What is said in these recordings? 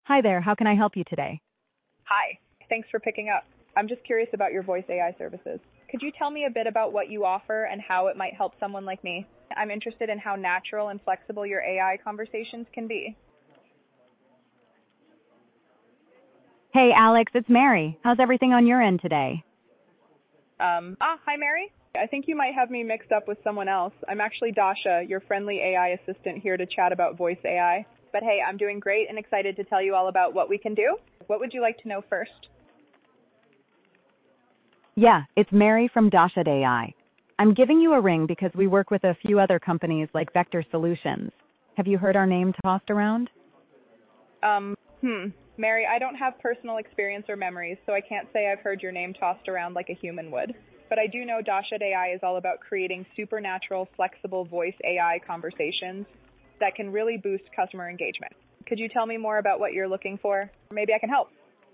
Hi there, how can I help you today? Hi. Thanks for picking up. I'm just curious about your voice AI services. Could you tell me a bit about what you offer and how it might help someone like me? I'm interested in how natural and flexible your AI conversations can be. Hey Alex, it's Mary. How's everything on your end today? Hi Mary. I think you might have me mixed up with someone else. I'm actually Dasha, your friendly AI assistant here to chat about voice AI. But hey, I'm doing great and excited to tell you all about what we can do. What would you like to know first? Yeah, it's Mary from Dasha AI. I'm giving you a ring because we work with a few other companies like Vector Solutions. Have you heard our name tossed around? Mary, I don't have personal experience or memories, so I can't say I've heard your name tossed around like a human would. But I do know Dasha AI is all about creating supernatural, flexible voice AI conversations that can really boost customer engagement. Could you tell me more about what you're looking for? Maybe I can help.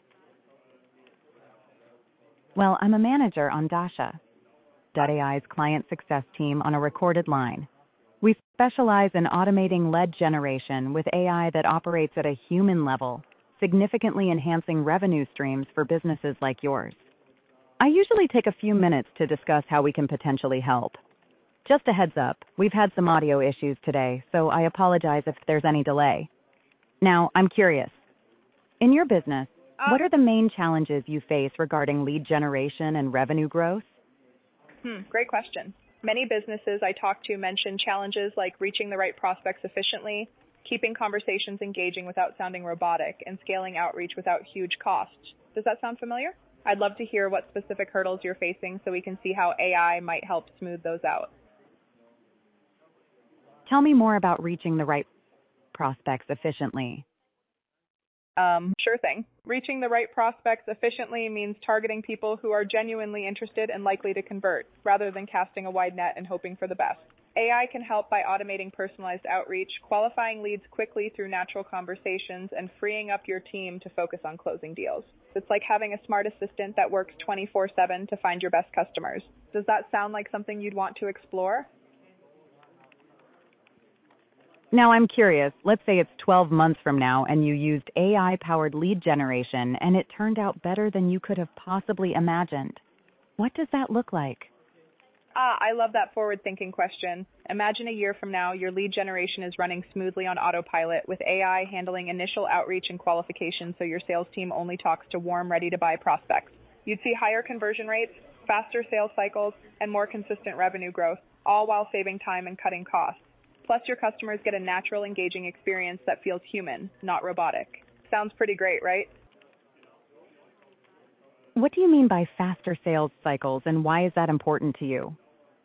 Well, I'm a manager on Dasha, AI's client success team on a recorded line. We specialize in automating lead generation with AI that operates at a human level, significantly enhancing revenue streams for businesses like yours. I usually take a few minutes to discuss how we can potentially help. Just a heads up, we've had some audio issues today, so I apologize if there's any delay. Now, I'm curious. In your business, what are the main challenges you face regarding lead generation and revenue growth? Great question. Many businesses I talk to mention challenges like reaching the right prospects efficiently, keeping conversations engaging without sounding robotic, and scaling outreach without huge costs. Does that sound familiar? I'd love to hear what specific hurdles you're facing so we can see how AI might help smooth those out. Tell me more about reaching the right prospects efficiently. Sure thing. Reaching the right prospects efficiently means targeting people who are genuinely interested and likely to convert, rather than casting a wide net and hoping for the best. AI can help by automating personalized outreach, qualifying leads quickly through natural conversations, and freeing up your team to focus on closing deals. It's like having a smart assistant that works 24/7 to find your best customers. Does that sound like something you'd want to explore? Now I'm curious, let's say it's 12 months from now and you used AI-powered lead generation and it turned out better than you could have possibly imagined. What does that look like? I love that forward-thinking question. Imagine a year from now, your lead generation is running smoothly on autopilot with AI handling initial outreach and qualification so your sales team only talks to warm, ready-to-buy prospects. You'd see higher conversion rates, faster sales cycles, and more consistent revenue growth, all while saving time and cutting costs. Plus, your customers get a natural, engaging experience that feels human, not robotic. Sounds pretty great, right? What do you mean by faster sales cycles and why is that important to you?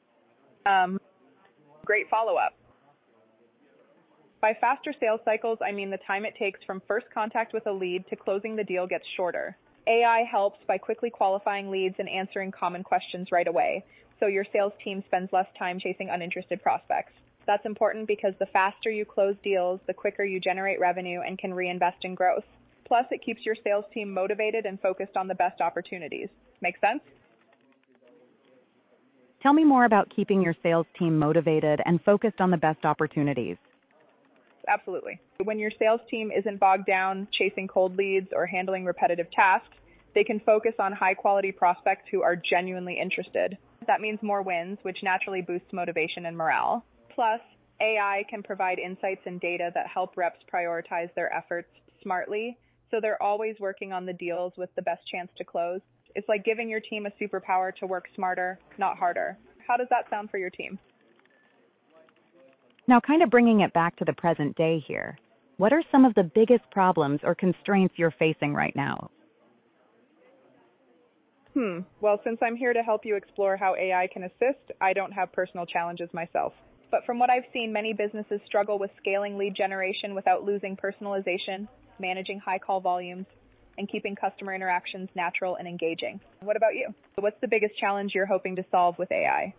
Great follow-up. By faster sales cycles, I mean the time it takes from first contact with a lead to closing the deal gets shorter. AI helps by quickly qualifying leads and answering common questions right away, so your sales team spends less time chasing uninterested prospects. That's important because the faster you close deals, the quicker you generate revenue and can reinvest in growth. Plus, it keeps your sales team motivated and focused on the best opportunities. Make sense? Tell me more about keeping your sales team motivated and focused on the best opportunities. Absolutely. When your sales team isn't bogged down chasing cold leads or handling repetitive tasks, they can focus on high-quality prospects who are genuinely interested. That means more wins, which naturally boosts motivation and morale. Plus, AI can provide insights and data that help reps prioritize their efforts smartly, so they're always working on the deals with the best chance to close. It's like giving your team a superpower to work smarter, not harder. How does that sound for your team? Now, kind of bringing it back to the present day here, what are some of the biggest problems or constraints you're facing right now? Well, since I'm here to help you explore how AI can assist, I don't have personal challenges myself. But from what I've seen, many businesses struggle with scaling lead generation without losing personalization, managing high call volumes, and keeping customer interactions natural and engaging. What about you? What's the biggest challenge you're hoping to solve with AI?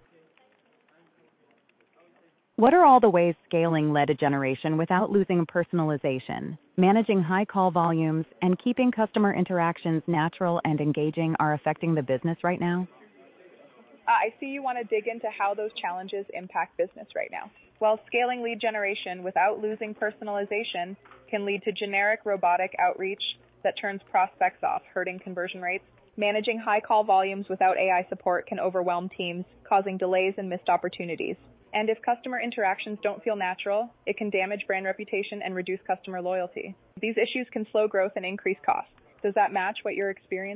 What are all the ways scaling lead generation without losing personalization, managing high call volumes, and keeping customer interactions natural and engaging are affecting the business right now? I see you want to dig into how those challenges impact business right now. While scaling lead generation without losing personalization can lead to generic robotic outreach that turns prospects off, hurting conversion rates. Managing high call volumes without AI support can overwhelm teams, causing delays and missed opportunities. And if customer interactions don't feel natural, it can damage brand reputation and reduce customer loyalty. These issues can slow growth and increase costs. Does that match what you're experiencing?